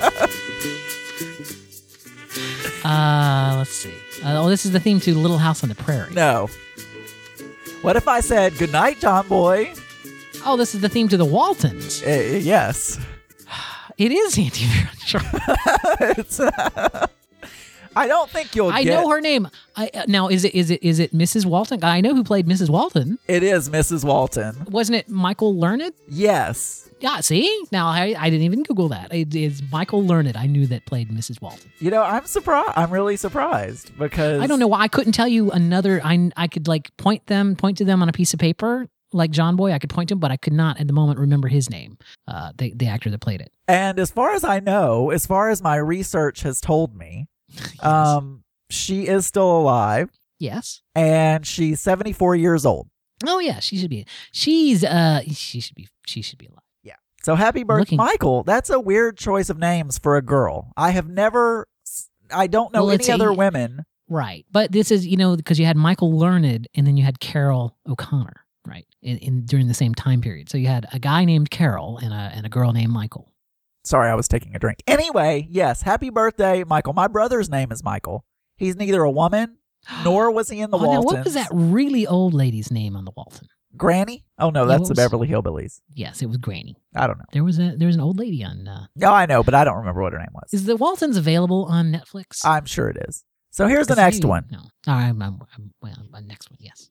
Let's see. This is the theme to Little House on the Prairie. No. What if I said, good night, John Boy? Oh, this is the theme to the Waltons. Yes. It is Auntie Vera Charles. I don't think you'll I know her name. Now, is it Mrs. Walton? I know who played Mrs. Walton. It is Mrs. Walton. Wasn't it Michael Learned? Yes. Yeah, see? Now, I didn't even Google that. It's Michael Learned. I knew that played Mrs. Walton. I'm surprised. I'm really surprised because... I don't know why. I couldn't tell you another... I could point to them on a piece of paper, like John Boy. I could point to him, but I could not at the moment remember his name, the actor that played it. And as far as I know, as far as my research has told me, yes. She is still alive. Yes. And she's 74 years old. Oh yeah, she should be. She should be alive. Yeah. So happy birthday, Michael. That's a weird choice of names for a girl. I don't know any other women. Right. But this is, because you had Michael Learned and then you had Carol O'Connor, right? During the same time period. So you had a guy named Carol and a girl named Michael. Sorry, I was taking a drink. Anyway, yes, happy birthday, Michael. My brother's name is Michael. He's neither a woman, nor was he in the Waltons. Now, what was that really old lady's name on the Walton? Granny? Oh, no, that's the Beverly Hillbillies. Yes, it was Granny. I don't know. There was an old lady on... No, I know, but I don't remember what her name was. Is the Waltons available on Netflix? I'm sure it is. So here's the next one. No. All right, next one, yes.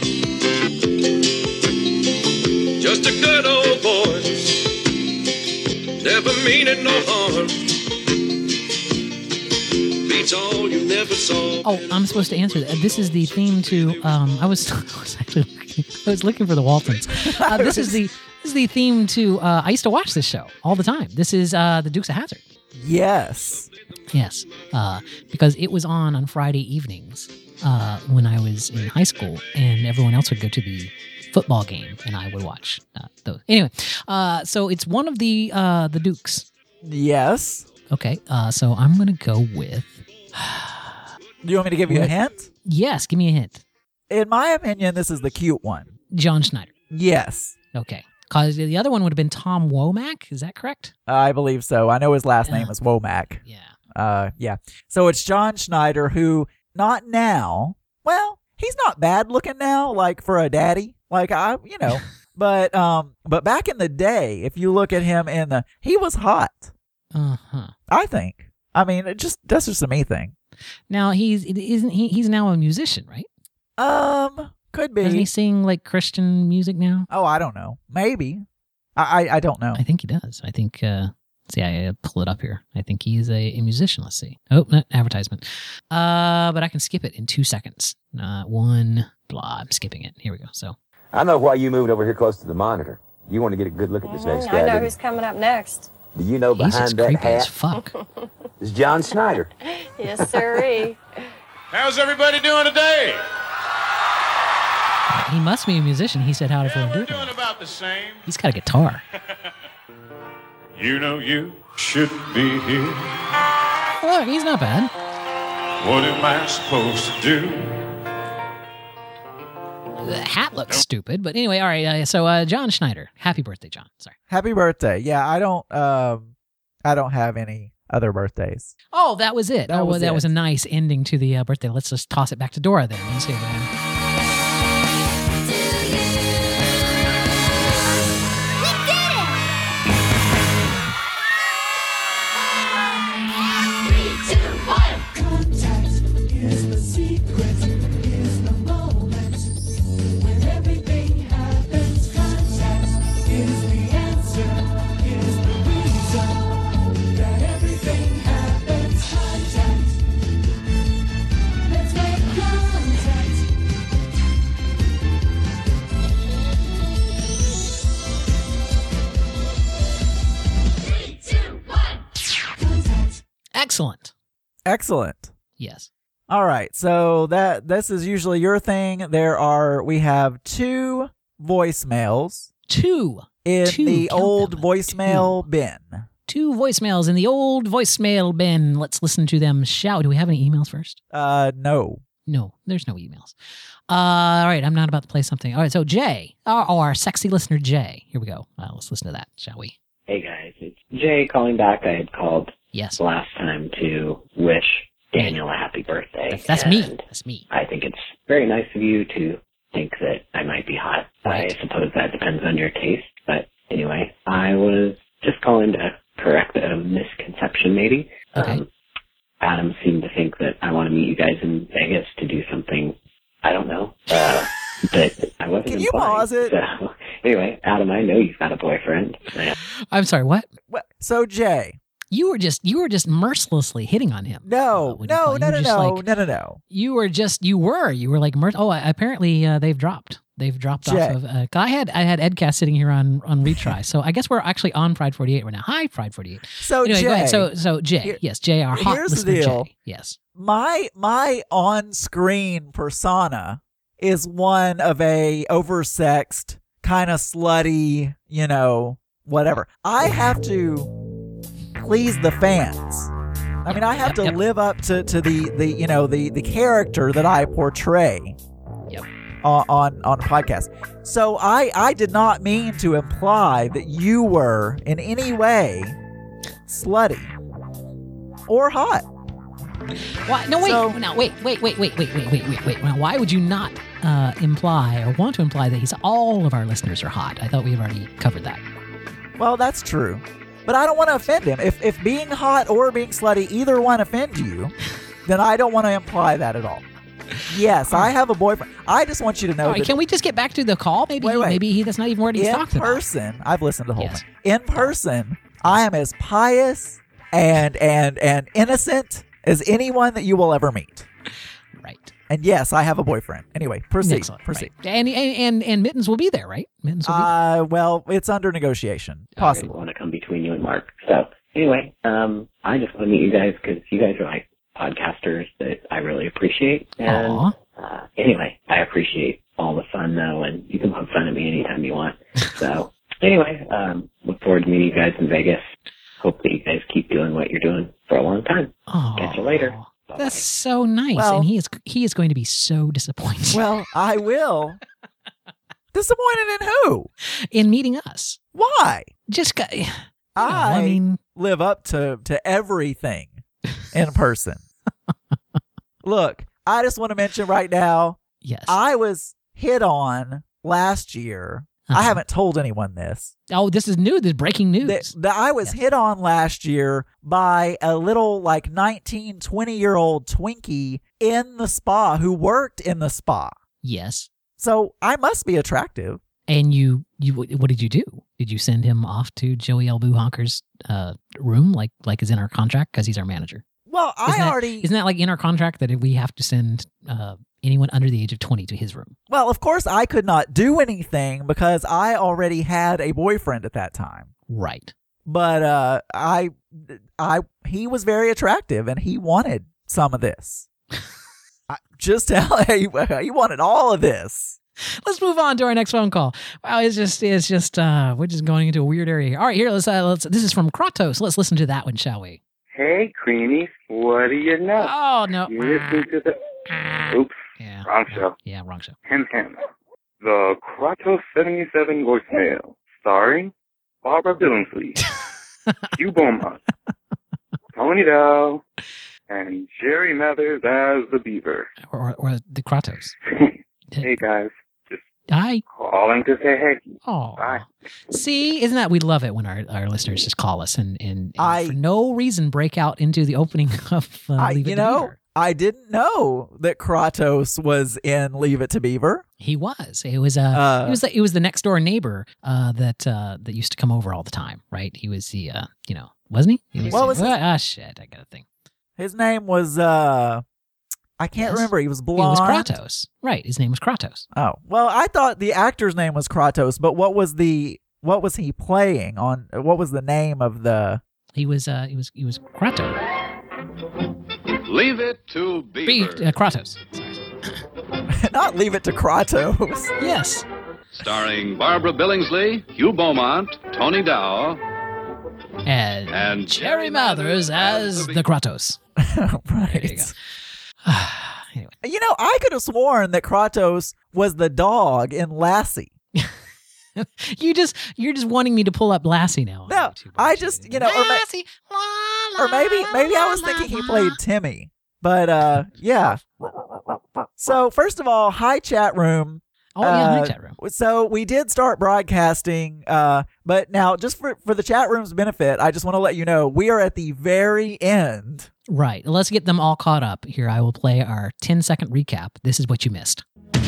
Just a good old boy, never meaning no harm. Be It's all you never saw. Oh, I'm supposed to answer that. This is the theme to. I was looking for the Waltons. This is the theme to. I used to watch this show all the time. This is the Dukes of Hazzard. Yes. Yes, because it was on Friday evenings when I was in high school, and everyone else would go to the football game, and I would watch those. Anyway, so it's one of the Dukes. Yes. Okay, so I'm going to go with... Do you want me to give you a hint? Yes, give me a hint. In my opinion, this is the cute one. John Schneider. Yes. Okay, because the other one would have been Tom Womack. Is that correct? I believe so. I know his last name is Womack. Yeah. Yeah. So it's John Schneider, who, not now, well, he's not bad looking now, like for a daddy. Like, but back in the day, if you look at him he was hot. Uh-huh. I think. I mean, that's just a me thing. Now he's now a musician, right? Could be. Doesn't he sing like Christian music now? Oh, I don't know. Maybe. I don't know. I think he does. I think see, I pull it up here. I think he's a musician. Let's see. Oh, advertisement. But I can skip it in 2 seconds. I'm skipping it. Here we go. So I know why you moved over here close to the monitor. You want to get a good look at this next guy. I know who's coming up next. Do you know behind that creepy hat? As fuck. It's John Schneider. Yes, sirree. How's everybody doing today? He must be a musician. He said, "How to We're do doing it." about the same. He's got a guitar. You know you shouldn't be here. Look, he's not bad. What am I supposed to do? The hat looks stupid, but anyway, all right. So John Schneider, happy birthday, John. Sorry. Happy birthday. Yeah, I don't have any other birthdays. Oh, that was it. That was a nice ending to the birthday. Let's just toss it back to Dora then and see what Excellent. Yes. All right. So this is usually your thing. We have 2 voicemails. 2 in the old voicemail bin. 2 voicemails in the old voicemail bin. Let's listen to them shout. Do we have any emails first? No. No, there's no emails. All right, I'm not about to play something. All right, so Jay, our sexy listener Jay. Here we go. Let's listen to that, shall we? Hey guys, it's Jay calling back. I had called last time to wish Daniel a happy birthday. That's me. That's me. I think it's very nice of you to think that I might be hot. Right. I suppose that depends on your taste. But anyway, I was just calling to correct a misconception maybe. Okay. Adam seemed to think that I want to meet you guys in Vegas to do something, I don't know, but I wasn't. Can you pause it? So, anyway, Adam, I know you've got a boyfriend. I'm sorry, what? So, Jay. You were just mercilessly hitting on him. No. You were like, apparently they've dropped. They've dropped Jay. off of. I had Edcast sitting here on retry, so I guess we're actually on Pride 48 right now. Hi, Pride 48. So anyway, Jay, go ahead. So Jay, yes, Jay, our hot here's the listener, deal. Jay. Yes, my on-screen persona is one of a oversexed, kind of slutty, whatever. I have to please the fans. I mean, I have to live up to the character that I portray. On a podcast. So I did not mean to imply that you were in any way slutty or hot. Why? No, wait. Wait. Now, why would you not imply or want to imply that all of our listeners are hot? I thought we had already covered that. Well, that's true. But I don't want to offend him. If being hot or being slutty, either one offend you, then I don't want to imply that at all. Yes, I have a boyfriend. I just want you to know. Right, can we just get back to the call? Maybe that's not even what he's talking about. In person, I've listened to the whole thing. In person, I am as pious and innocent as anyone that you will ever meet. Right. And yes, I have a boyfriend. Anyway, proceed. Excellent. Proceed. Right. And Mittens will be there, right? Mittens will be there. Well, it's under negotiation. I Possible. want to come between you and Mark. So anyway, I just want to meet you guys because you guys are like podcasters that I really appreciate. And anyway, I appreciate all the fun though, and you can poke fun at me anytime you want. So anyway, look forward to meeting you guys in Vegas. Hope that you guys keep doing what you're doing for a long time. Catch you later. Bye-bye. That's so nice. Well, and he is going to be so disappointed. Well, I will. Disappointed in who? In meeting us. Why? Just I live up to everything in person. Look, I just want to mention right now. Yes. I was hit on last year. I haven't told anyone this. Oh, this is new. This is breaking news. That I was hit on last year by a little like 19, 20-year-old Twinkie in the spa who worked in the spa. Yes. So I must be attractive. And you what did you do? Did you send him off to Joey L. Buhonker's room like is in our contract because he's our manager? Well, isn't that like in our contract that we have to send anyone under the age of 20 to his room? Well, of course I could not do anything because I already had a boyfriend at that time. Right. But he was very attractive and he wanted some of this. He wanted all of this. Let's move on to our next phone call. Wow, it's just we're just going into a weird area here. All right, here let's this is from Kratos. Let's listen to that one, shall we? Hey, Creamies, what do you know? Oh, no. You're listening to the... Oops, wrong show. Yeah, wrong show. The Kratos 77 voicemail, starring Barbara Billingsley, Hugh Beaumont, Tony Dow, and Jerry Mathers as the Beaver. Or the Kratos. Hey, guys. Hi. Calling to say hey. Oh. Bye. See, isn't that, we love it when our listeners just call us and for no reason break out into the opening of Leave It to Beaver. I didn't know that Kratos was in Leave It to Beaver. He was. It was it was the next door neighbor that used to come over all the time, right? He was the wasn't he? What was his... shit, I gotta think. His name was I can't remember. He was blonde. It was Kratos. Right. His name was Kratos. Oh. Well, I thought the actor's name was Kratos, but what was he playing on? What was the name of the... He was Kratos. Leave It to Beaver. Kratos. Sorry. Not Leave It to Kratos. Yes. Starring Barbara Billingsley, Hugh Beaumont, Tony Dow, and Jerry Mathers as the Kratos. Right. There you go. Anyway. I could have sworn that Kratos was the dog in Lassie. You're just wanting me to pull up Lassie now. No, I just, Lassie, or maybe I was thinking he played Timmy. But yeah. So first of all, hi chat room. Oh yeah, hi chat room. So we did start broadcasting, but now just for the chat room's benefit, I just want to let you know we are at the very end. Right. Let's get them all caught up. Here, I will play our 10-second recap. This is what you missed.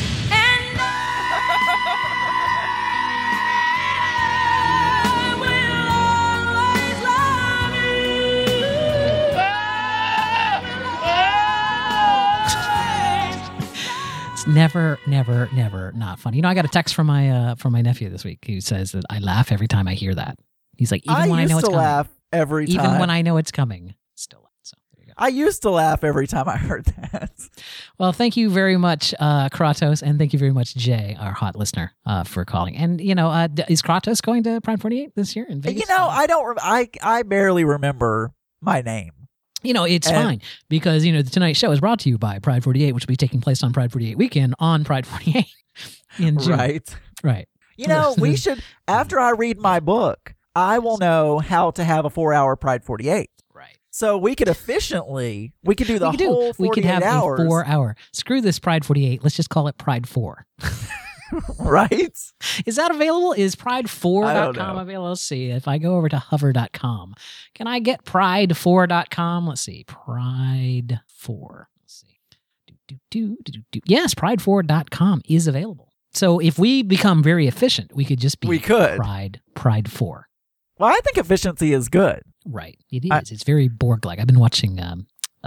It's never not funny. I got a text from my nephew this week who says that I laugh every time I hear that. He's like, even when I know it's coming. Laugh every time. Even when I know it's coming, still laugh. So there you go. I used to laugh every time I heard that. Well, thank you very much, Kratos, and thank you very much, Jay, our hot listener, for calling. And is Kratos going to Pride 48 this year in Vegas? I barely remember my name. It's fine because, the Tonight Show is brought to you by Pride 48, which will be taking place on Pride 48 weekend on Pride 48 in June. Right. We should, after I read my book, I will know how to have a 4-hour Pride 48. Right. So we could do the whole 48 We could have hours. a 4-hour. Screw this Pride 48. Let's just call it Pride 4. Right? Is that available? Is pride4.com available? Let's see. If I go over to hover.com, can I get pride4.com? Let's see. Pride4. Let's see. Yes, pride4.com is available. So if we become very efficient, we could just be Pride4. Well, I think efficiency is good. Right. It is. It's very Borg-like. I've been watching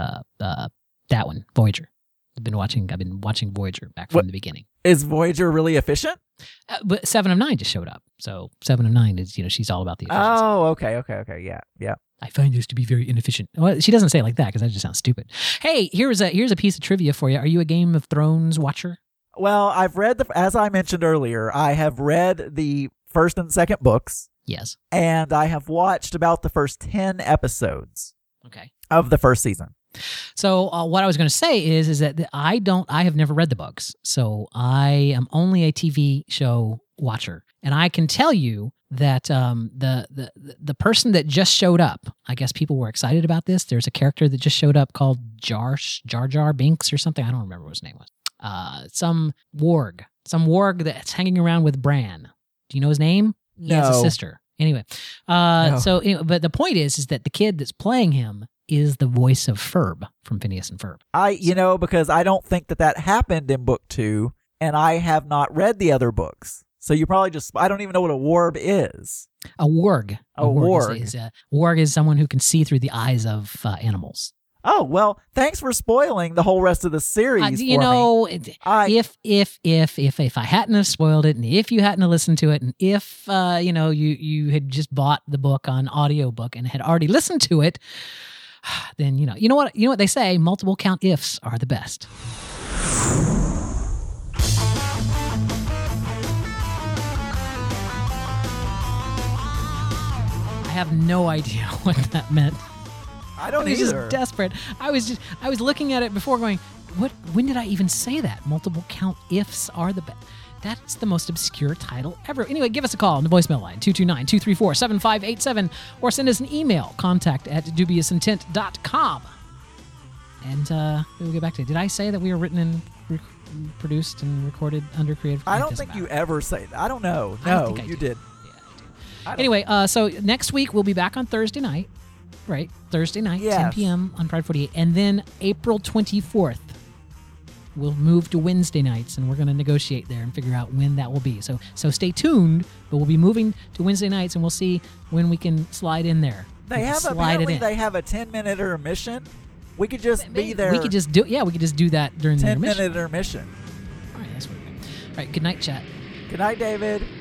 that one, Voyager. I've been watching Voyager back from the beginning. Is Voyager really efficient? But 7 of 9 just showed up. So 7 of 9 is, she's all about the efficiency. Oh, okay. Yeah. I find this to be very inefficient. Well, she doesn't say it like that because that just sounds stupid. Hey, here's a piece of trivia for you. Are you a Game of Thrones watcher? Well, I've read as I mentioned earlier, I have read the first and second books. Yes. And I have watched about the first 10 episodes. Okay. Of the first season. So what I was going to say is that I have never read the books, so I am only a TV show watcher, and I can tell you that the person that just showed up, I guess people were excited about this. There's a character that just showed up called Jar Jar Binks or something. I don't remember what his name was. Some warg that's hanging around with Bran. Do you know his name? No. He has a sister. Anyway, no. But the point is that the kid that's playing him is the voice of Ferb from Phineas and Ferb. Because I don't think that happened in book 2, and I have not read the other books. So you probably I don't even know what a warb is. A warg. A warg. Warg is someone who can see through the eyes of animals. Oh, well, thanks for spoiling the whole rest of the series me. If I hadn't have spoiled it, and if you hadn't have listened to it, and if you had just bought the book on audiobook and had already listened to it, then you know what they say, multiple count ifs are the best. I have no idea what that meant. I don't either. I was just desperate. I was looking at it before going, when did I even say that? Multiple count ifs are the best. That's the most obscure title ever. Anyway, give us a call on the voicemail line, 229-234-7587, or send us an email, contact@dubiousIntent.com. And we'll get back to it. Did I say that we were written and produced and recorded under Creative Commons? I don't think you ever say that. I don't know. No, you did. Yeah, I do. Anyway, so next week we'll be back on Thursday night. Right, Thursday night, yes. 10 p.m. on Pride 48. And then April 24th, we'll move to Wednesday nights, and we're going to negotiate there and figure out when that will be. So stay tuned, but we'll be moving to Wednesday nights, and we'll see when we can slide in there. They have a 10-minute intermission. We could just be there. We could just do that during the intermission. 10-minute intermission. All right, that's what we're doing. All right, good night, chat. Good night, David.